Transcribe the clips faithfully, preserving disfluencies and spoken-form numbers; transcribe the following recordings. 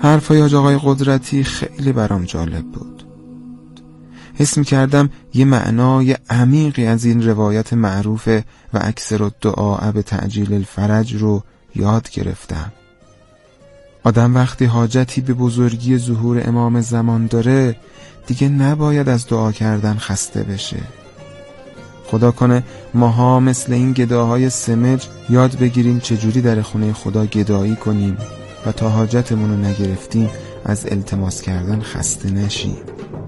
حرفای حاج آقای قدرتی خیلی برام جالب بود. حس می‌کردم یه معنای عمیقی از این روایت معروف و اکثر الدعاء به تعجیل الفرج رو یاد گرفتم. آدم وقتی حاجتی به بزرگی ظهور امام زمان داره دیگه نباید از دعا کردن خسته بشه. خدا کنه ماها مثل این گداهای سمج یاد بگیریم چجوری در خونه خدا گدایی کنیم و تا حاجتمون رو نگرفتیم از التماس کردن خسته نشیم.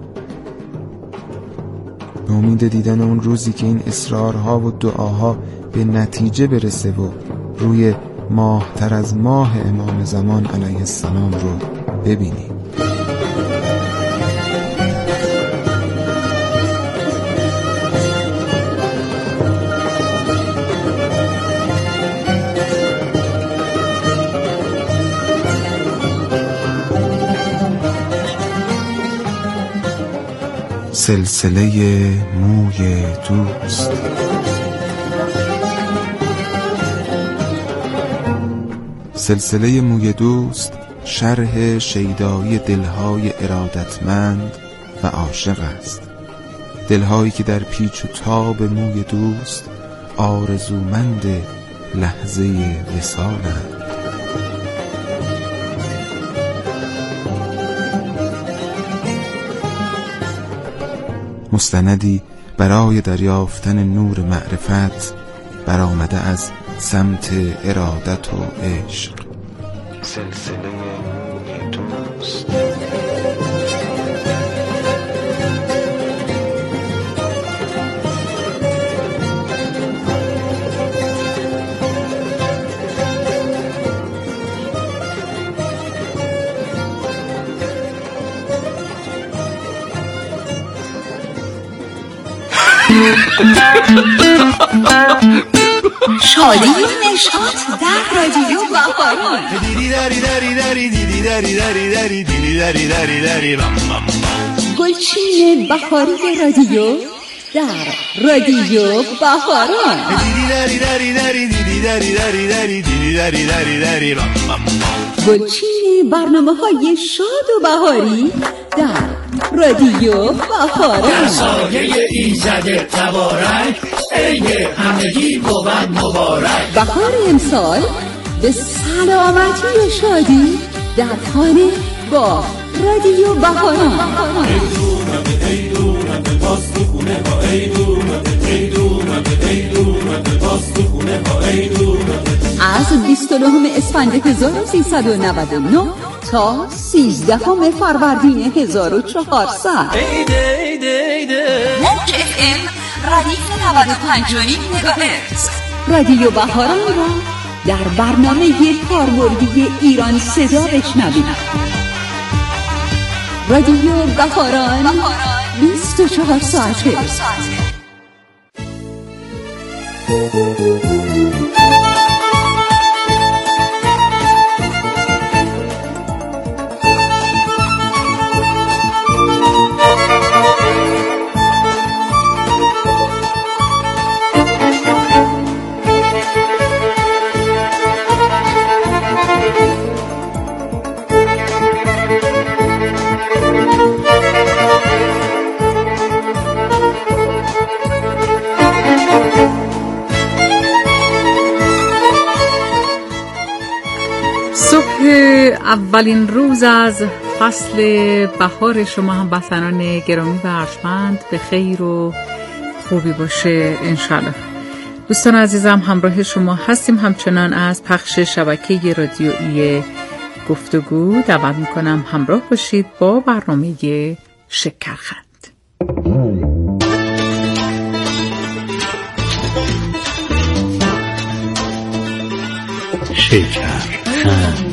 به امید دیدن اون روزی که این اصرارها و دعاها به نتیجه برسه و روی ماه تر از ماه امام زمان علیه السلام رو ببینیم. سلسله موی دوست. سلسله موی دوست شرح شیدایی دلهای ارادتمند و عاشق است. دلهایی که در پیچ و تاب موی دوست آرزومند لحظه وصالند. مستندی برای دریافتن نور معرفت برآمده از سمت ارادت و عشق. سلسله موی دوست. شادی نشاط در رادیو بهاران. گلچین بهاری رادیو در رادیو بهاران. گلچین برنامه‌های شاد و بهاری در رادیو بهاران. در سایه ایزد تبارک عید همگی بود مبارک. بهار امسال به سلامتی و شادی در خانه با رادیو بهاران. از بیست و نهم اسفند هزار و سیصد و نود و نه تا سیزدهم فروردین هزار و چهارصد. موج اف ام ردیف نود و پنج و نیم مگاهرتز. رادیو بهاران را در برنامه کاربردی ایران صدا بشنوید. رادیو بهاران بیست و چهار ساعته. اولین روز از فصل بهار شما هم وطنان گرامی و ارجمند به خیر و خوبی باشه انشالله. دوستان عزیزم همراه شما هستیم همچنان از پخش شبکه رادیویی گفتگو. دعوت میکنم همراه باشید با برنامه شکرخند. شکرخند.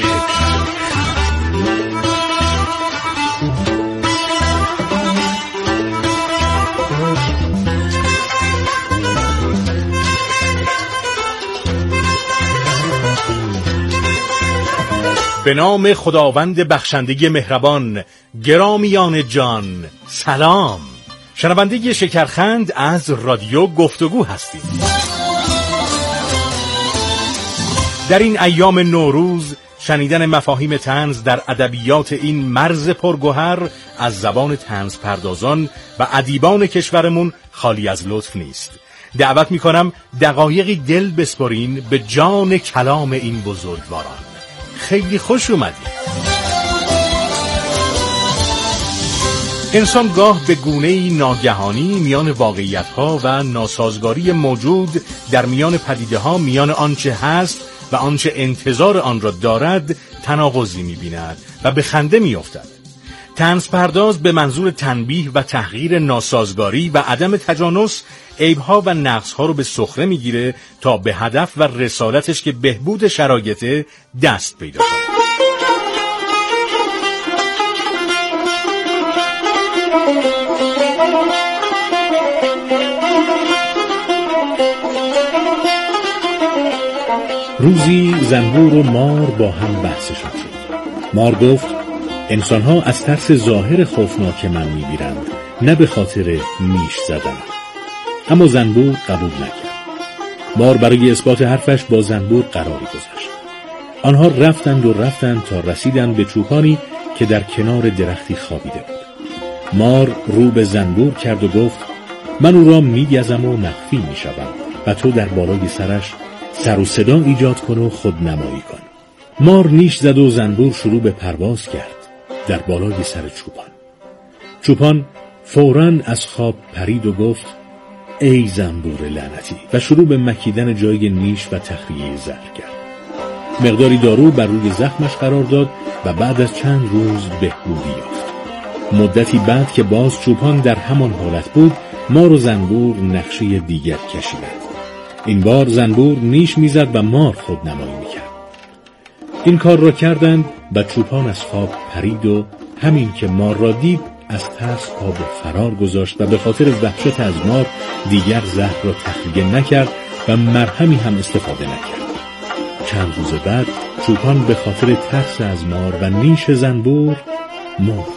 به نام خداوند بخشنده مهربان. گرامیان جان سلام. شنونده شکرخند از رادیو گفتگو هستید. در این ایام نوروز شنیدن مفاهیم طنز در ادبیات این مرز پرگوهر از زبان طنز پردازان و ادیبان کشورمون خالی از لطف نیست. دعوت میکنم دقایقی دل بسپارین به جان کلام این بزرگواران. خیلی خوش اومدید. انسان گاه به گونه‌ای ناگهانی میان واقعیت‌ها و ناسازگاری موجود در میان پدیده‌ها، میان آنچه هست و آنچه انتظار آن را دارد تناقضی می‌بیند و به خنده می‌افتد. طنز پرداز به منظور تنبیه و تحقیر ناسازگاری و عدم تجانس عیب‌ها و نقص‌ها رو به سخره می‌گیره تا به هدف و رسالتش که بهبود شرایط دست پیدا کنه. روزی زنبور و مار با هم بحثشون شد. مار گفت انسان‌ها از ترس ظاهر خوفناک من می‌میرند، نه به خاطر نیش زدن. اما زنبور قبول نکرد. مار برای اثبات حرفش با زنبور قراری گذاشت. آنها رفتند و رفتند تا رسیدند به چوپانی که در کنار درختی خوابیده بود. مار رو به زنبور کرد و گفت من او را می‌گزم و مخفی می‌شوم و تو در بالای سرش سر و صدا ایجاد کن و خودنمایی کن. مار نیش زد و زنبور شروع به پرواز کرد در بالای سر چوپان. چوپان فوراً از خواب پرید و گفت ای زنبور لعنتی و شروع به مکیدن جای نیش و تخلیه زهر کرد. مقداری دارو بر روی زخمش قرار داد و بعد از چند روز بهبودی یافت. مدتی بعد که باز چوپان در همان حالت بود، مار و زنبور نقشه دیگر کشیدند. این بار زنبور نیش میزد و مار خودنمایی میکرد. این کار را کردند و چوپان از خواب پرید و همین که مار را دید از ترس پا به فرار گذاشت و به خاطر وحشت از مار دیگر زهر را تخلیه نکرد و مرهمی هم استفاده نکرد. چند روز بعد چوپان به خاطر ترس از مار و نیش زنبور مرد.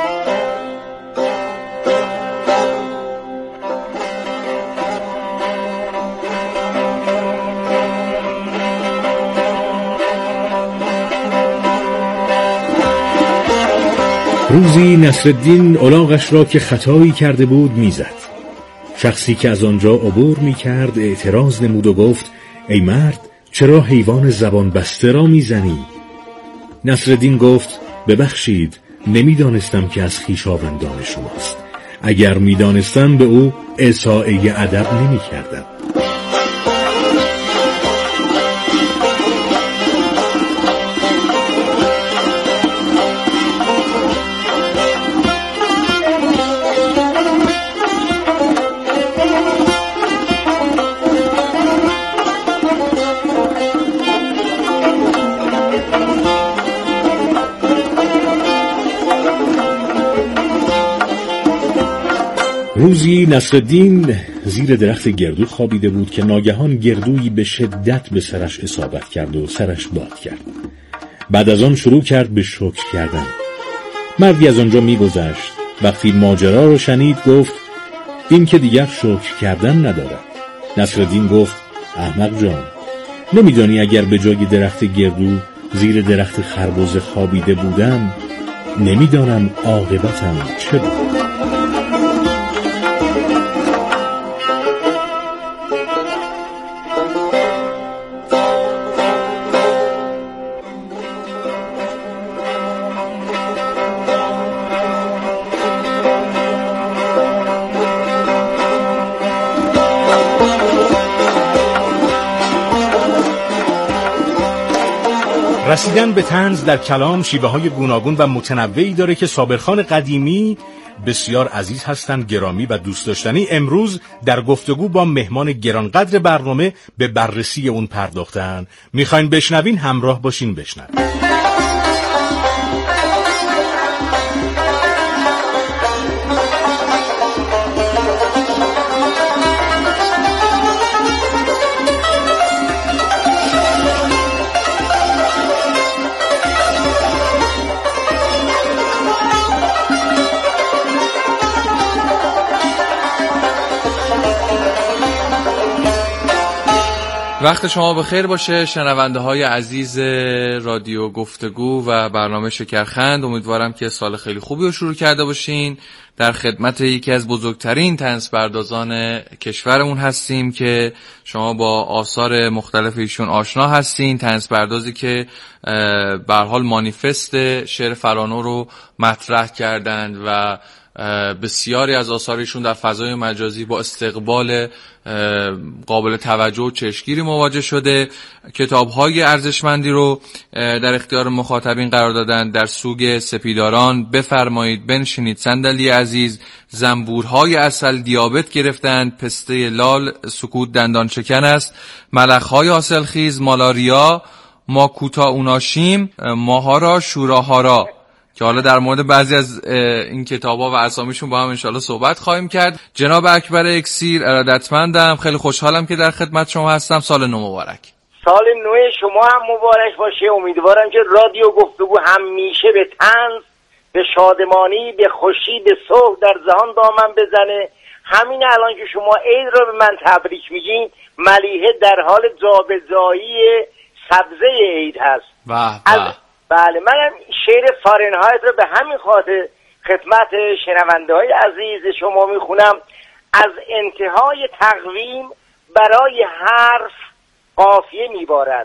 روزی نصرالدین الاغش را که خطایی کرده بود میزد. شخصی که از آنجا عبور میکرد اعتراض نمود و گفت ای مرد چرا حیوان زبان بسته را میزنی؟ نصرالدین گفت ببخشید نمیدانستم که از خویشاوندان شماست. اگر میدانستم به او اساءه ادب نمیکردم. روزی نصرالدین زیر درخت گردو خوابیده بود که ناگهان گردویی به شدت به سرش اصابت کرد و سرش باد کرد. بعد از آن شروع کرد به شکر کردن. مردی از آنجا می‌گذشت. وقتی ماجرا رو شنید گفت این که دیگر شکر کردن ندارد. نصرالدین گفت احمق جان، نمی‌دانی اگر به جای درخت گردو زیر درخت خربزه خوابیده بودم نمی‌دانم عاقبتم چه بود. رسیدن به طنز در کلام شیوه‌های گوناگون و متنوعی داره که صابرخان قدیمی بسیار عزیز هستند، گرامی و دوست داشتنی. امروز در گفتگو با مهمان گرانقدر برنامه به بررسی اون پرداختن. میخواین بشنوین؟ همراه باشین بشنوین. وقت شما بخیر باشه شنونده های عزیز رادیو گفتگو و برنامه شکرخند. امیدوارم که سال خیلی خوبی رو شروع کرده باشین. در خدمت یکی از بزرگترین طنزپردازان کشورمون هستیم که شما با آثار مختلف ایشون آشنا هستین. طنزپردازی که به هر حال مانیفست شعر فرانو رو مطرح کردند و بسیاری از آثارشون در فضای مجازی با استقبال قابل توجه و چشمگیری مواجه شده. کتاب‌های ارزشمندی رو در اختیار مخاطبین قرار دادن. در سوگ سپیداران، بفرمایید، بنشینید، صندلی عزیز، زنبورهای عسل، دیابت گرفتند، پسته لال، سکوت دندان شکن است، ملخ‌های حاصلخیز، مالاریا، ما کوتا اوناشیم، ماهارا شوراهارا، که حالا در مورد بعضی از این کتاب‌ها و اسامیشون با هم انشالله صحبت خواهیم کرد. جناب اکبر اکسیر، ارادتمندم، خیلی خوشحالم که در خدمت شما هستم. سال نو مبارک. سال نو شما هم مبارک باشه. امیدوارم که رادیو گفتگو همیشه به طنز، به شادمانی، به خوشی، به صلح در جهان دامن بزنه. همین الان که شما عید رو به من تبریک میگین، ملیحه در حال جابجایی سبزه عید هست. به به. بله، منم شعر فارنهایت رو به همین خاطر خدمت شنونده های عزیز شما میخونم. از انتهای تقویم برای حرف قافیه میبارد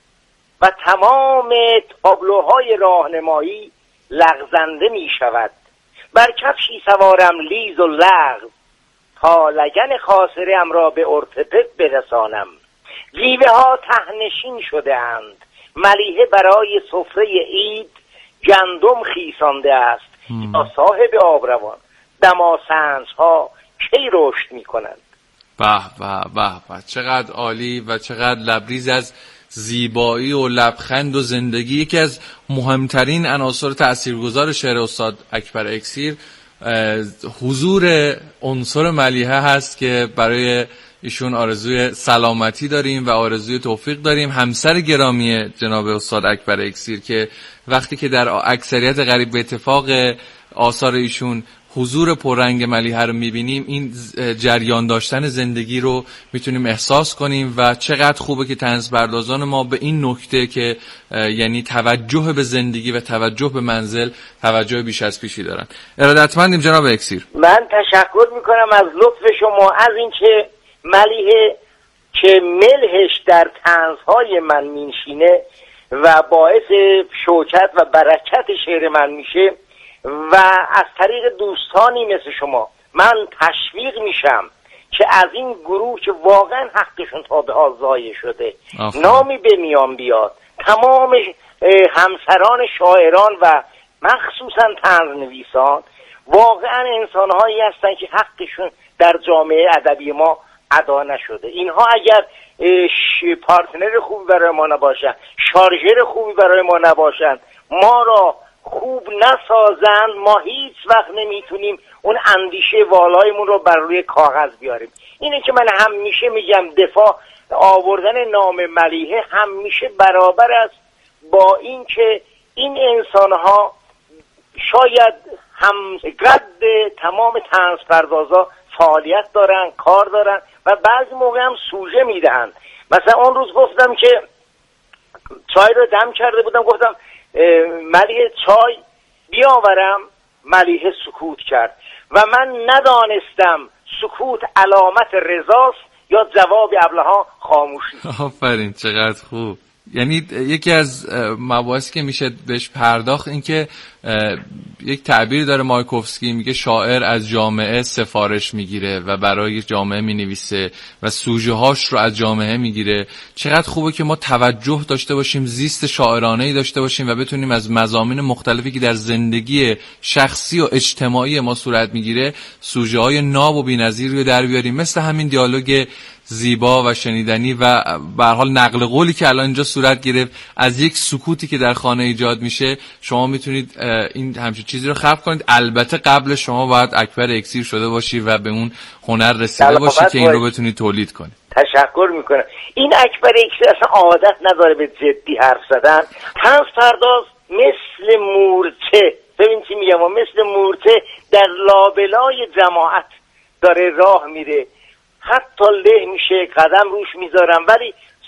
و تمام تابلوهای راهنمایی لغزنده میشود. بر کفشی سوارم لیز و لغز تا لگن خاصرم را به ارتپت برسانم. گیوه ها تهنشین شده اند، ملیحه برای سفره عید گندم خیسانده است. یا صاحب آبروان دماسنج ها کی رشد می کنند. به به به به، چقدر عالی و چقدر لبریز از زیبایی و لبخند و زندگی. یکی از مهمترین عناصر تاثیرگذار شعر استاد اکبر اکسیر حضور عنصر ملیحه هست که برای ایشون آرزوی سلامتی داریم و آرزوی توفیق داریم. همسر گرامی جناب استاد اکبر اکسیر که وقتی که در اکثریت قریب به اتفاق آثار ایشون حضور پررنگ ملیحه رو میبینیم، این جریان داشتن زندگی رو میتونیم احساس کنیم و چقدر خوبه که طنزپردازان ما به این نکته که یعنی توجه به زندگی و توجه به منزل توجه بیش از پیشی دارن. ارادتمندیم جناب اکسیر. من تشکر میکنم از لطف شما، از اینکه ملیحه که ملحش در طنزهای من مینشینه و باعث شوکت و برکت شعر من میشه و از طریق دوستانی مثل شما من تشویق میشم که از این گروه که واقعا حقشون تا به حال ضایع شده آفر. نامی به میان بیاد. تمام همسران شاعران و مخصوصا طنز نویسان واقعا انسانهایی هستن که حقشون در جامعه ادبی ما ادا نشده. اینها اگر پارتنر خوبی برای ما نباشن، شارژر خوبی برای ما نباشن، ما را خوب نسازن، ما هیچ وقت نمیتونیم اون اندیشه والایمون رو بر روی کاغذ بیاریم. اینه که من همیشه میگم دفاع آوردن نام ملیحه همیشه برابر است با این که این انسانها شاید هم قد تمام طنزپردازا فعالیت دارن، کار دارن و بعضی موقع هم سوژه میدهن. مثلا اون روز گفتم که چای رو دم کرده بودم، گفتم ملیحه چای بیاورم، ملیحه سکوت کرد و من ندانستم سکوت علامت رضاست یا جواب ابلهان خاموشی. آفرین، چقدر خوب. یعنی یکی از مباحثی که میشه بهش پرداخت این که یک تعبیر داره مایکوفسکی، میگه شاعر از جامعه سفارش میگیره و برای جامعه مینویسه و سوژه هاش رو از جامعه میگیره. چقدر خوبه که ما توجه داشته باشیم، زیست شاعرانه‌ای داشته باشیم و بتونیم از مضامین مختلفی که در زندگی شخصی و اجتماعی ما صورت میگیره سوژه های ناب و بی‌نظیری رو در بیاریم، مثل همین دیالوگ زیبا و شنیدنی و به هر حال نقل قولی که الان اینجا صورت گرفت از یک سکوتی که در خانه ایجاد میشه. شما میتونید این همچین چیزی رو خلق کنید. البته قبل شما باید اکبر اکسیر شده باشی و به اون هنر رسیده باشی که این رو بتونید تولید کنید. تشکر میکنم. این اکبر اکسیر اصلا عادت نداره به جدی حرف زدن. طنز پرداز مثل مورچه، ببین چی میگم، مثل مورچه در لابلای جماعت داره راه میره، حتی له میشه، قدم روش میذارم، ولی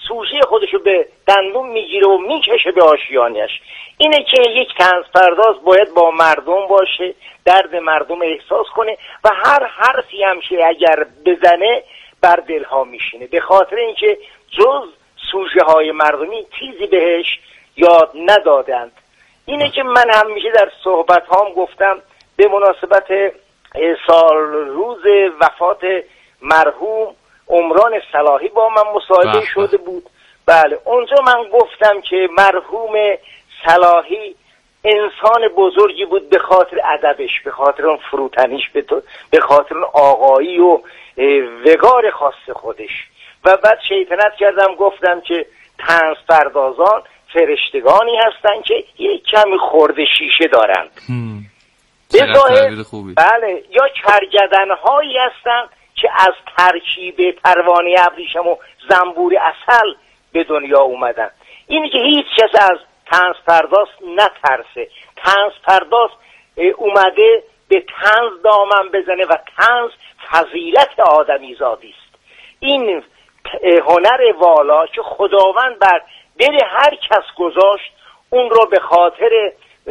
سوژه خودشو به دندون میگیره و میکشه به آشیانش. اینه که یک طنز پرداز باید با مردم باشه، درد مردم احساس کنه و هر حرفی همشه اگر بزنه بر دلها میشینه، به خاطر اینکه جز سوژه های مردمی چیزی بهش یاد ندادند. اینه که من همیشه در صحبت هام گفتم به مناسبت سال روز وفات مرحوم عمران صلاحی با من مصاحبه شده بود. بله اونجا من گفتم که مرحوم صلاحی انسان بزرگی بود به خاطر ادبش، به خاطر اون فروتنیش، به خاطر اون آقایی و وقار خاص خودش. و بعد شیطنت کردم گفتم که طنز پردازان فرشتگانی هستن که یک کمی خورده شیشه دارند. به ظاهر بله، یا کرگدن‌هایی هستن که از ترکیب پروانه ابریشم و زنبور عسل به دنیا اومدن. اینی که هیچ کس از طنز پرداز نترسه. طنز پرداز اومده به طنز دامن بزنه و طنز فضیلت آدمیزادی است. این هنر والا که خداوند بر دل هر کس گذاشت، اون رو به خاطر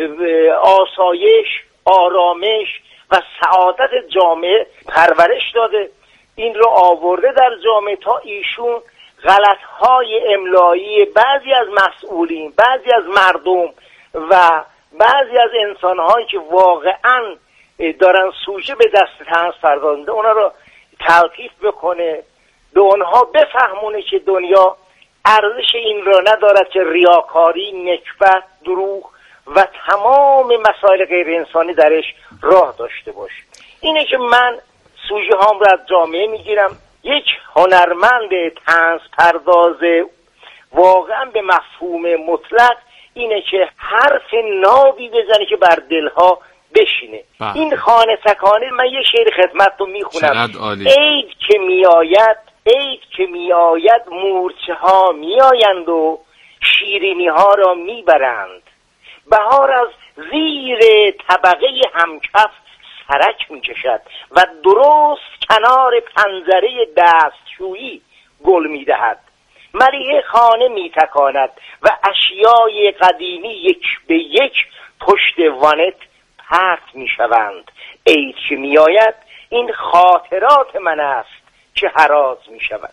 آسایش، آرامش و سعادت جامعه پرورش داده. این رو آورده در جامعه تا ایشون غلطهای املایی بعضی از مسئولین، بعضی از مردم و بعضی از انسانهایی که واقعا دارن سوژه به دست طنز پردازنده، اونا رو تلطیف بکنه، به اونها بفهمونه که دنیا ارزش این را ندارد که ریاکاری، نکبت، دروغ و تمام مسائل غیر انسانی درش راه داشته باشه. اینه که من سوژه هام را از جامعه میگیرم. یک هنرمند طنز پرداز واقعا به مفهوم مطلق اینه که حرف نابی بزنه که بر دلها بشینه. بله. این خانه تکانه، من یه شعر خدمت رو میخونم. عید که میآید، عید که میآید مورچه ها میآیند و شیرینی ها را میبرند. بهار از زیر طبقه همکف سرک میکشد و درست کنار پنجره دستشویی گل میدهد. ملیحه خانه میتکاند و اشیای قدیمی یک به یک پشت وانت پرت میشوند. عید که میآید این خاطرات من است که هراز میشود.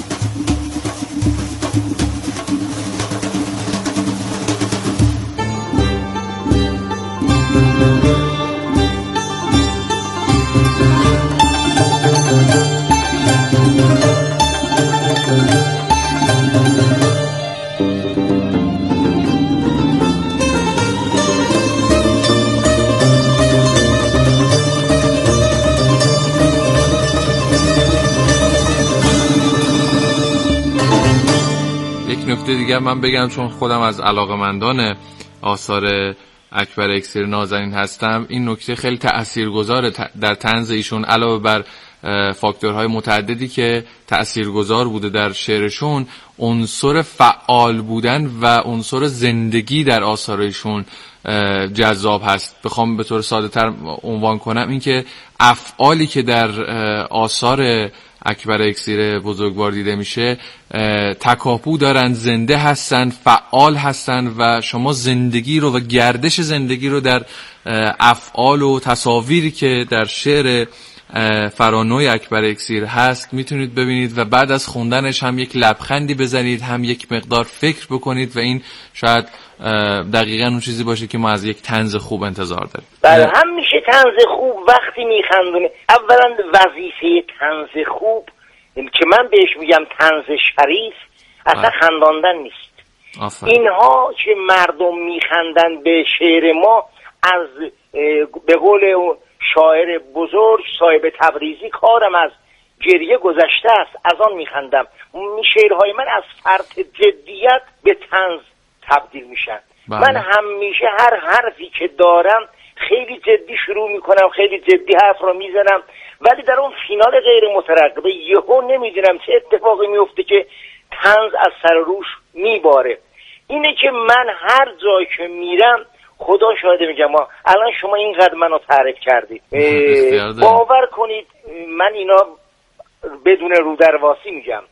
نکته دیگه من بگم، چون خودم از علاقه‌مندان آثار اکبر اکسیر نازنین هستم، این نکته خیلی تأثیرگذاره در طنز ایشون. علاوه بر فاکتورهای متعددی که تأثیرگذار بوده در شعرشون، عنصر فعال بودن و عنصر زندگی در آثارشون جذاب هست. بخوام به طور ساده تر عنوان کنم، این که افعالی که در آثار اکبر اکسیر بزرگوار دیده میشه تکاپو دارن، زنده هستن، فعال هستن و شما زندگی رو و گردش زندگی رو در افعال و تصاویری که در شعر فرانوی اکبر اکسیر هست میتونید ببینید و بعد از خوندنش هم یک لبخندی بزنید، هم یک مقدار فکر بکنید و این شاید دقیقاً اون چیزی باشه که ما از یک طنز خوب انتظار داریم. بله، هم میشه طنز خوب وقتی میخندونه. اولا وظیفه طنز خوب که من بهش میگم طنز شریف اصلا خنداندن نیست. آفره. اینها که مردم میخندن به شعر ما، از به قول شاعر بزرگ صاحب تبریزی، کارم از گریه گذشته است، از آن میخندم. شعرهای من از فرط جدیت به طنز تبدیل میشن. بله. من همیشه هر حرفی که دارم خیلی جدی شروع میکنم، خیلی جدی حرف رو میزنم، ولی در اون فینال غیر مترقبه یهو نمیدونم چه اتفاقی میفته که طنز از سر روش میباره. اینه که من هر جایی که میرم، خدا شاهده میگم، الان شما اینقدر منو تعریف کردید، باور کنید من اینا بدون رودرواسی میگم،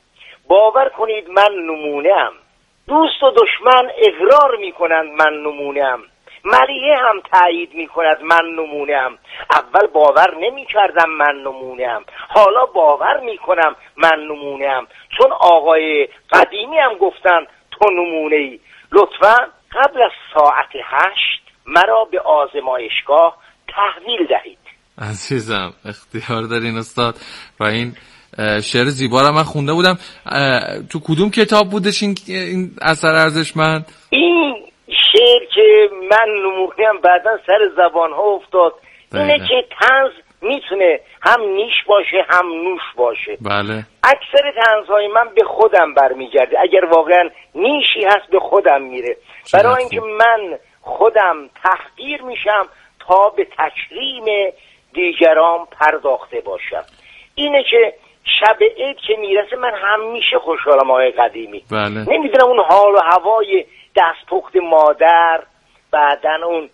باور کنید من نمونه‌ام. دوست و دشمن اقرار میکنند من نمونه‌ام. ملیحه هم تایید میکند من نمونه‌ام. اول باور نمیکردم من نمونه‌ام، حالا باور میکنم من نمونه‌ام، چون آقای قدیمی هم گفتن تو نمونه‌ای. لطفاً قبل از ساعت هشت مرا به آزمایشگاه تحویل دهید. عزیزم اختیار دارین استاد. و این شعر زیبا را من خونده بودم. تو کدوم کتاب بودش این, این اثر ارزشمند؟ این شعر که من نمونه‌ام بعداً سر زبانها افتاد. دقیقا. اینه که طنز میتونه هم نیش باشه هم نوش باشه. بله. اکثر طنزهای من به خودم برمیگرده، اگر واقعا نیشی هست به خودم میره، برای اینکه من خودم تحقیر میشم تا به تکریم دیگران پرداخته باشم. اینه که شب عید که میرسه من همیشه خوشحالم آقای قدیمی. بله. نمیدونم اون حال و هوای دستپخت مادر، بعدن اون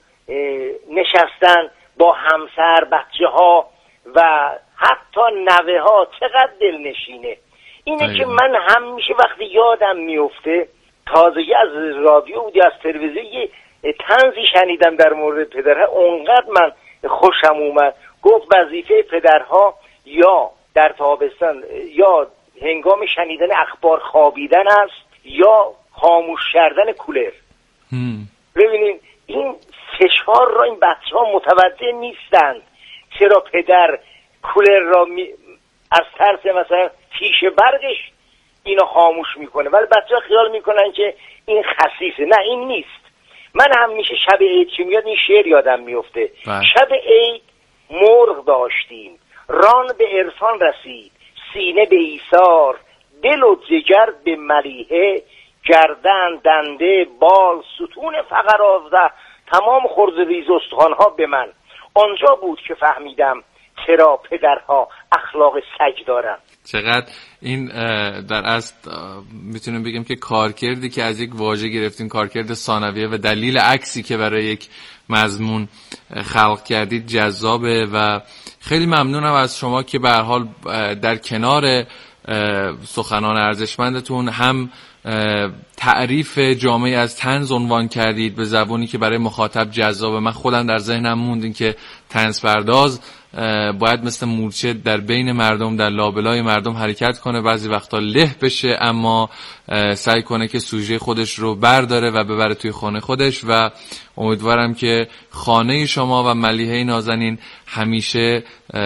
نشستن با همسر، بچه ها و حتی نوه ها چقدر دلنشینه. اینه دایده. که من همیشه وقتی یادم میفته، تازگی از رادیو بودی از تلویزیون یه طنزی شنیدم در مورد پدرها، اونقدر من خوشم اومد. گفت وظیفه پدرها یا در تابستان یا هنگام شنیدن اخبار خوابیدن است یا خاموش کردن کولر. ببینید این فشار را این بچه ها متوجه نیستند. چرا پدر کولر را می... از ترس مثلا تیشه برقش اینو خاموش میکنه، ولی بچه ها خیال میکنن که این خسیسه. نه، این نیست. من همیشه شب عید که میاد این شعر یادم میفته. شب عید مرغ داشتیم، ران به عرفان رسید، سینه به ایثار، دل و جگر به ملیحه، گردن دنده بال ستون فقر آزده، تمام خرد ریز استخوانها به من. آنجا بود که فهمیدم چرا پدرها اخلاق سگ دارن. چقدر این در اصل میتونیم بگیم که کارکردی که از یک واژه گرفتین، کارکرد ثانویه و دلیل عکسی که برای یک مضمون خلق کردید جذابه و خیلی ممنونم از شما که به هر حال در کنار سخنان ارزشمندتون هم تعریف جامعی از طنز عنوان کردید به زبانی که برای مخاطب جذابه. من خودم در ذهنم موند این که طنز پرداز باید مثل مورچه در بین مردم، در لابلای مردم حرکت کنه، بعضی وقتا له بشه اما سعی کنه که سوژه خودش رو برداره و ببره توی خانه خودش. و امیدوارم که خانه شما و ملیحه نازنین همیشه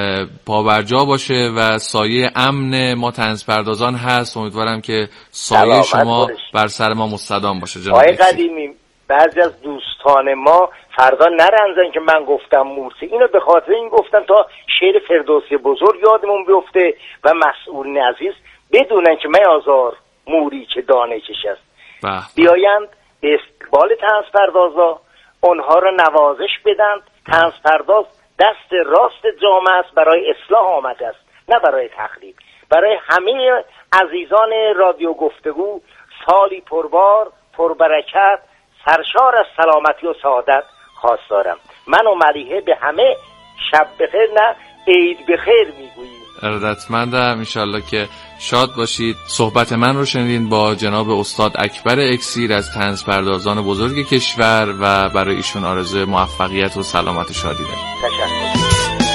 پابرجا باشه و سایه امن ما طنز پردازان هست. امیدوارم که سایه شما بر سر ما مستدام باشه. جناب آقای قدیمی، بعضی از دوستان ما فردا نرنزن که من گفتم مورچه، اینو به خاطر این گفتم تا شعر فردوسی بزرگ یادمون بیفته و مسئولین عزیز بدونن که من آزار موری که دانه کش است. بیایند به استقبال طنز پردازا، اونها را نوازش بدند. طنز پرداز دست راست جامعه است، برای اصلاح آمده است نه برای تخریب. برای همه عزیزان رادیو گفتگو سالی پربار پربرکت سرشار از سلامتی و سعادت خواست دارم. من و ملیحه به همه شب بخیر نه عید بخیر میگوییم. ارادتمندم. انشالله که شاد باشید. صحبت من رو شنیدین با جناب استاد اکبر اکسیر از طنز پردازان بزرگ کشور و برای ایشون آرزوی موفقیت و سلامت و شادی داریم. تشکر.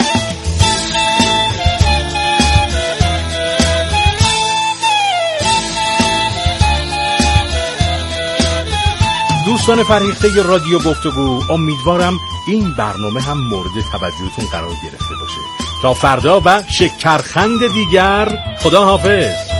دوستان فرهیخته رادیو گفتگو، امیدوارم این برنامه هم مورد توجهتون قرار گرفته باشه. تا فردا و شکرخند دیگر، خدا حافظ.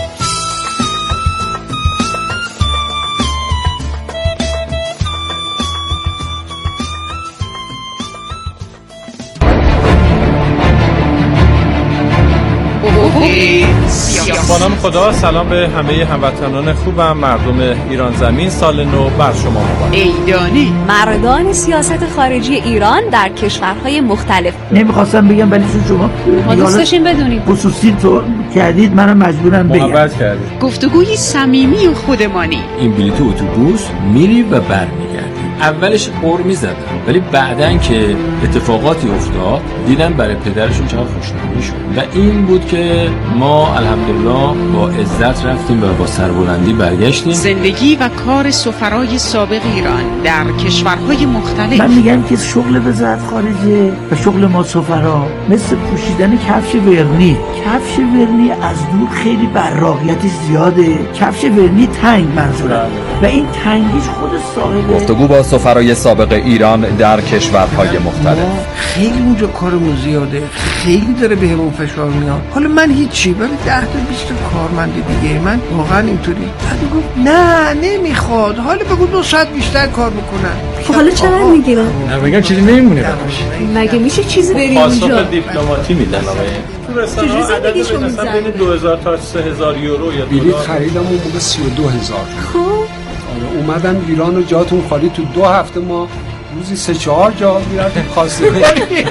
با نام خدا، سلام به همه هموطنان خوبم. مردم ایران زمین، سال نو بر شما مبارک. ایدانی مردان سیاست خارجی ایران در کشورهای مختلف. نمیخواستم بگم ولی شما ما دوست داشتیم بدونیم. خصوصی تو کردید، منم مجبورم بگم. محبت کردید. گفتگوی صمیمی و خودمانی. این بلیط اتوبوس میری و برمیگردی. اولش قر می‌زدن، ولی بعدن که اتفاقاتی افتاد دیدن برای پدرشون چقدر خوشنودی شد و این بود که ما الحمدلله با عزت رفتیم و با سربلندی برگشتیم. زندگی و کار سفرای سابق ایران در کشورهای مختلف. من میگم که شغل وزارت خارجه و شغل ما سفرا مثل پوشیدن کفش ورنی. کفش ورنی از دور خیلی براقیتش زیاده، کفش ورنی تنگ منظورم و این تنگیش خود صاحب. گفتگو با سفرای سابق ایران در کشورهای مختلف. خیلی اونجا کارمون زیاده، خیلی داره بهمون فشار میاد. حالا من هیچی، ولی ده تا بیست تا کارمند دیگه من واقعا اینطوری. بعد گفت نه نمیخواد، حالا بگو دو ساعت بیشتر کار بکنن. خب حالا چقدر میگیرن؟ نه بگم چیزی نمیمونه براش. مگه میشه چیزی بریم اونجا؟ پاسخ دیپلماتی میدن آقای. تو رستوران عدد مثلا بین دو هزار تا سه هزار یورو یا بلیط خریدم اون موقع سی و دو هزار. خب اومدم ایران و جاتون خالی، تو دو هفته ما روزی سه چهار جا میرفتیم خواسته کنیم.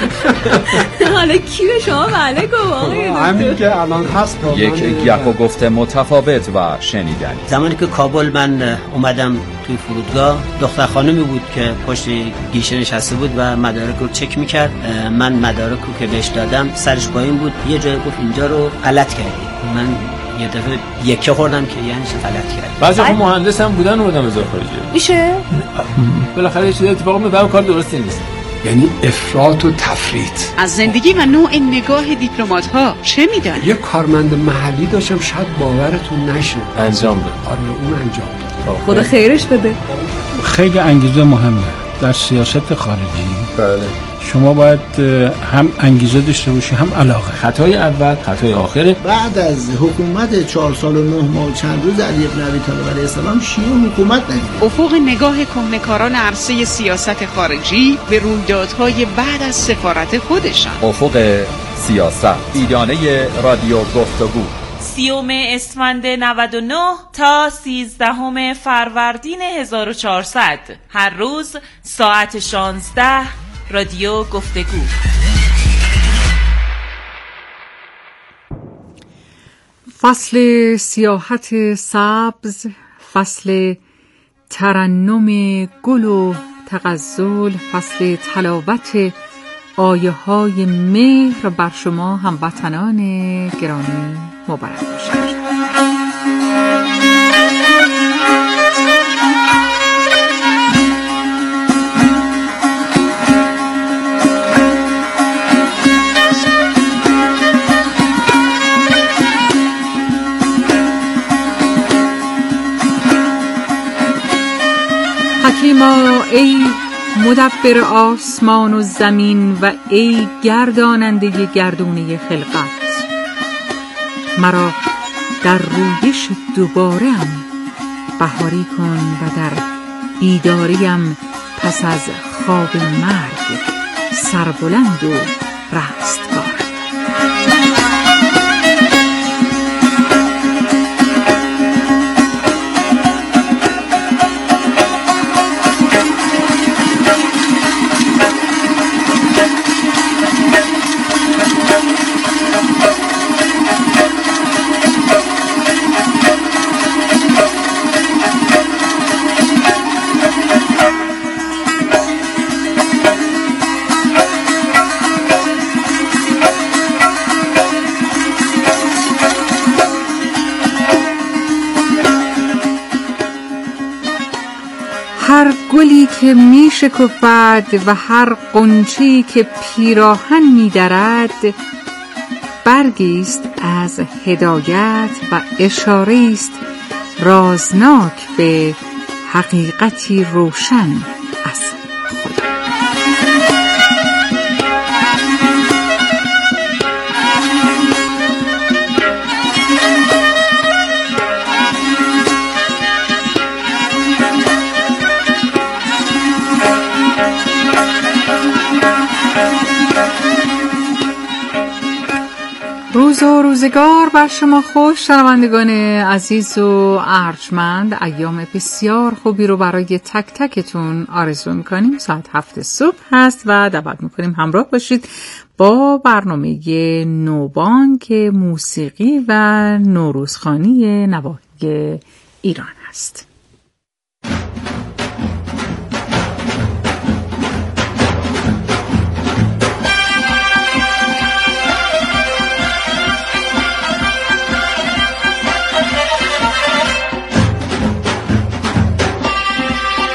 حالا کی به شما بله گفت آقای همین که الان هست. یک گپ و گفت متفاوت و شنیدنی. زمانی که کابل من اومدم توی فرودگاه، دختر خانمی بود که پشت گیشه نشسته بود و مدارک رو چک میکرد. من مدارک رو که بهش دادم سرش پایین بود، یه جای گفت اینجا رو غلط کردی. من یه دفعه یکه خوردم که یعنی چه غلط کردم. بعضی هم مهندس هم بودن اومدن وزارت خارجه. میشه؟ بالاخره یه چیزی اتفاق میفته، کار درستی نیست. یعنی افراط و تفریط. از زندگی و نوع نگاه دیپلمات ها چه میدن؟ یه کارمند محلی داشتم، شاید باورتون نشه، انجام داد. آره اون انجام داد. خدا خیرش بده. خیلی انگیزه مهمه در سیاست خارجی. بله. شما باید هم انگیزه داشته باشی هم علاقه. خطای اول خطای آخره. بعد از حکومت چهار سال و نه ماه و چند روز علی ابن ابی طالب علیه السلام شیعه حکومت ندید. افق نگاه کهنه‌کاران عرصه سیاست خارجی به رویدادهای بعد از سفارت خودشان. افق سیاست، ایرانه رادیو گفتگو. سیوم اسفند نود و نه تا سیزدهم فروردین هزار و چهارصد، هر روز ساعت شانزده، رادیو گفتگو. فصل سیاحت سبز، فصل ترنم گل و تغزل، فصل تلاوت آیه های مهر بر شما هموطنان گرامی مبارک باشد. حکیما ای مدبر آسمان و زمین و ای گرداننده گردونه خلقت، مرا در رویش دوباره‌ام بهاری کن و در بیداریم پس از خواب مرگ سربلند و رستگار. هر گلی که می شکفد و هر غنچه‌ای که پیراهن می درد، برگی است از هدایت و اشاره است رازناک به حقیقتی روشن از خدا. روز و روزگار بر شما خوش، شنوندگان عزیز و ارجمند. ایام بسیار خوبی رو برای تک تکتون آرزو میکنیم. ساعت هفت صبح هست و دعوت میکنیم همراه باشید با برنامه نوبانک موسیقی و نوروزخوانی نواحی ایران هست.